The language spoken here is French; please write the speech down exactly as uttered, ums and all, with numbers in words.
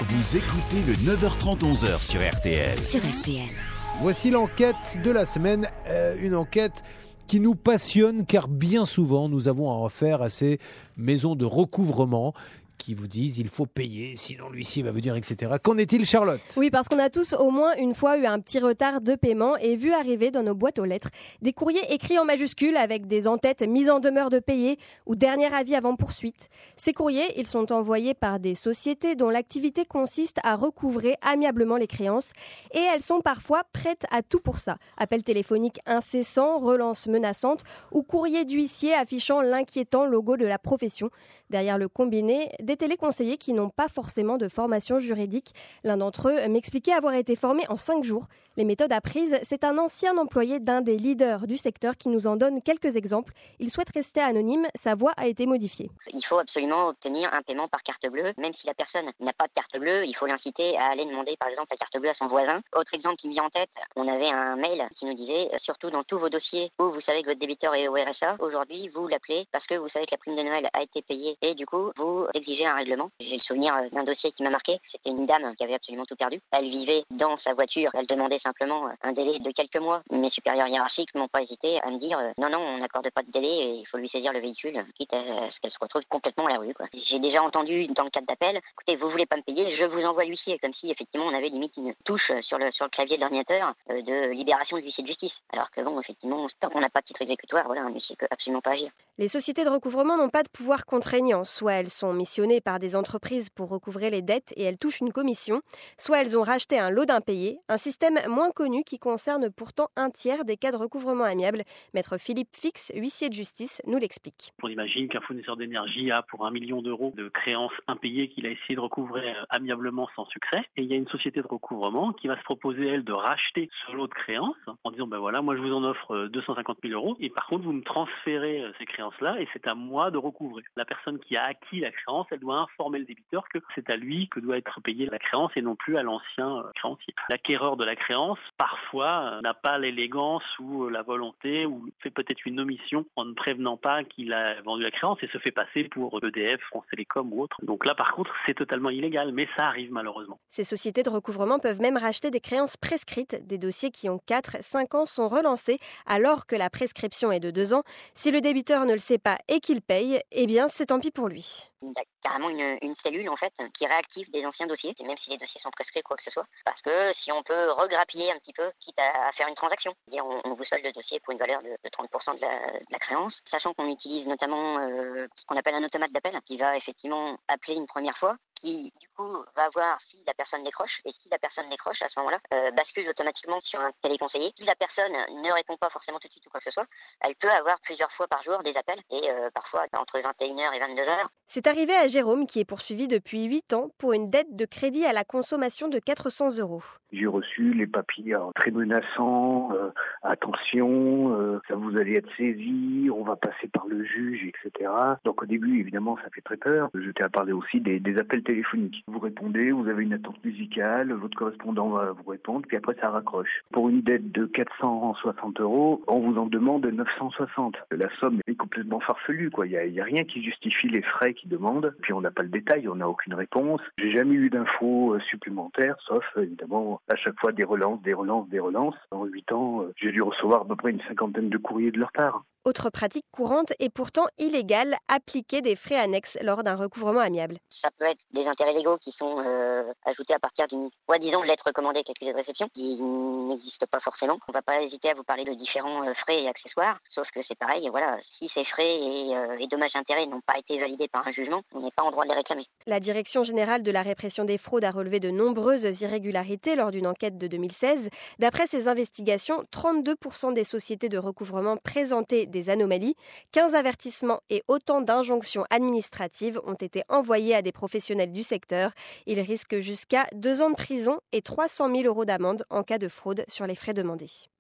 Vous écoutez le neuf heures trente, onze heures sur R T L. Sur R T L. Voici l'enquête de la semaine, euh, une enquête qui nous passionne car bien souvent nous avons à affaire à ces maisons de recouvrement qui vous disent il faut payer, sinon l'huissier va venir, et cetera. Qu'en est-il, Charlotte ? Oui, parce qu'on a tous au moins une fois eu un petit retard de paiement et vu arriver dans nos boîtes aux lettres des courriers écrits en majuscules avec des en-têtes mises en demeure de payer ou dernier avis avant poursuite. Ces courriers, ils sont envoyés par des sociétés dont l'activité consiste à recouvrer amiablement les créances et elles sont parfois prêtes à tout pour ça. Appels téléphoniques incessants, relances menaçantes ou courriers d'huissier affichant l'inquiétant logo de la profession. Derrière le combiné, des téléconseillers qui n'ont pas forcément de formation juridique. L'un d'entre eux m'expliquait avoir été formé en cinq jours. Les méthodes apprises, c'est un ancien employé d'un des leaders du secteur qui nous en donne quelques exemples. Il souhaite rester anonyme, sa voix a été modifiée. Il faut absolument obtenir un paiement par carte bleue. Même si la personne n'a pas de carte bleue, il faut l'inciter à aller demander par exemple la carte bleue à son voisin. Autre exemple qui me vient en tête, on avait un mail qui nous disait, surtout dans tous vos dossiers où vous savez que votre débiteur est au R S A, aujourd'hui vous l'appelez parce que vous savez que la prime de Noël a été payée et du coup vous exigez un règlement. J'ai le souvenir d'un dossier qui m'a marqué, c'était une dame qui avait absolument tout perdu. Elle vivait dans sa voiture, elle demandait simplement un délai de quelques mois. Mes supérieurs hiérarchiques n'ont pas hésité à me dire euh, non, non, on n'accorde pas de délai et il faut lui saisir le véhicule, quitte à ce qu'elle se retrouve complètement à la rue, quoi. J'ai déjà entendu dans le cadre d'appel, écoutez, vous voulez pas me payer, je vous envoie l'huissier, comme si effectivement on avait limite une touche sur le, sur le clavier de l'ordinateur euh, de libération de l'huissier de justice. Alors que bon, effectivement, tant qu'on n'a pas de titre exécutoire, voilà, un huissier peut absolument pas agir. Les sociétés de recouvrement n'ont pas de pouvoir contraignant. Soit elles sont missionnées par des entreprises pour recouvrer les dettes et elles touchent une commission, soit elles ont racheté un lot d'impayés, un système moins connu qui concerne pourtant un tiers des cas de recouvrement amiable. Maître Philippe Fix, huissier de justice, nous l'explique. On imagine qu'un fournisseur d'énergie a pour un million d'euros de créances impayées qu'il a essayé de recouvrer amiablement sans succès. Et il y a une société de recouvrement qui va se proposer, elle, de racheter ce lot de créances en disant, ben voilà, moi je vous en offre deux cent cinquante mille euros et par contre vous me transférez ces créances-là et c'est à moi de recouvrer. La personne qui a acquis la créance, elle doit informer le débiteur que c'est à lui que doit être payée la créance et non plus à l'ancien créancier. L'acquéreur de la créance, parfois, n'a pas l'élégance ou la volonté ou fait peut-être une omission en ne prévenant pas qu'il a vendu la créance et se fait passer pour E D F, France Télécom ou autre. Donc là, par contre, c'est totalement illégal, mais ça arrive malheureusement. Ces sociétés de recouvrement peuvent même racheter des créances prescrites. Des dossiers qui ont quatre à cinq ans sont relancés alors que la prescription est de deux ans. Si le débiteur ne le sait pas et qu'il paye, eh bien, c'est tant pis pour lui. Il y a carrément une, une cellule en fait qui réactive des anciens dossiers, même si les dossiers sont prescrits quoi que ce soit. Parce que si on peut regrappiller un petit peu, quitte à, à faire une transaction, c'est-à-dire on, on vous solde le dossier pour une valeur de, de trente pour cent de la, de la créance, sachant qu'on utilise notamment euh, ce qu'on appelle un automate d'appel, qui va effectivement appeler une première fois, qui du coup va voir si la personne décroche, et si la personne décroche à ce moment-là, euh, bascule automatiquement sur un téléconseiller. Si la personne ne répond pas forcément tout de suite ou quoi que ce soit, elle peut avoir plusieurs fois par jour des appels, et euh, parfois entre vingt et une heures et vingt-deux heures. C'est arrivé à Jérôme qui est poursuivi depuis huit ans pour une dette de crédit à la consommation de quatre cents euros. J'ai reçu les papiers euh, très menaçants, euh, attention, euh, ça vous allez être saisi, on va passer par le juge, et cetera. Donc au début, évidemment, ça fait très peur. Je t'ai à parler aussi des, des appels téléphoniques. Vous répondez, vous avez une attente musicale, votre correspondant va vous répondre, puis après ça raccroche. Pour une dette de quatre cent soixante euros, on vous en demande neuf cent soixante. La somme est complètement farfelue, quoi. Il y a, il y a rien qui justifie les frais qu'ils demandent, puis on n'a pas le détail, on n'a aucune réponse. J'ai jamais eu d'infos supplémentaires, sauf évidemment à chaque fois des relances, des relances, des relances. En huit ans, j'ai dû recevoir à peu près une cinquantaine de courriers de leur part. Autre pratique courante et pourtant illégale, appliquer des frais annexes lors d'un recouvrement amiable. Ça peut être des intérêts légaux qui sont euh, ajoutés à partir d'une soi-disant lettre recommandée avec accusé de réception, qui n'existe pas forcément. On ne va pas hésiter à vous parler de différents euh, frais et accessoires, sauf que c'est pareil, voilà, si ces frais et, euh, et dommages et intérêts n'ont pas été validés par un jugement, on n'est pas en droit de les réclamer. La Direction générale de la répression des fraudes a relevé de nombreuses irrégularités lors d'une enquête de deux mille seize. D'après ces investigations, trente-deux pour cent des sociétés de recouvrement présentaient des anomalies, quinze avertissements et autant d'injonctions administratives ont été envoyés à des professionnels du secteur. Ils risquent jusqu'à deux ans de prison et trois cent mille euros d'amende en cas de fraude sur les frais demandés.